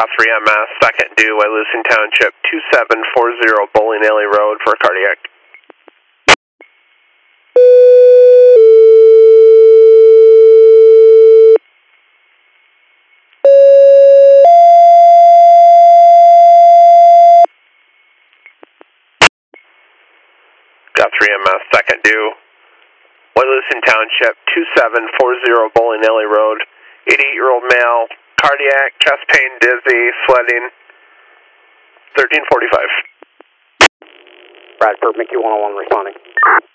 Got 3MS, second due, Wyalusing Township, 2740 Bowling Alley Road for cardiac. Got 3MS, second due, Wyalusing Township, 2740 Bowling Alley Road, 88-year-old male, cardiac, chest pain, dizzy, sweating, 1345. Bradford, Mickey 101 responding.